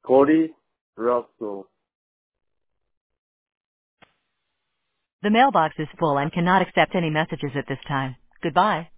Cody Russell. The mailbox is full and cannot accept any messages at this time. Goodbye.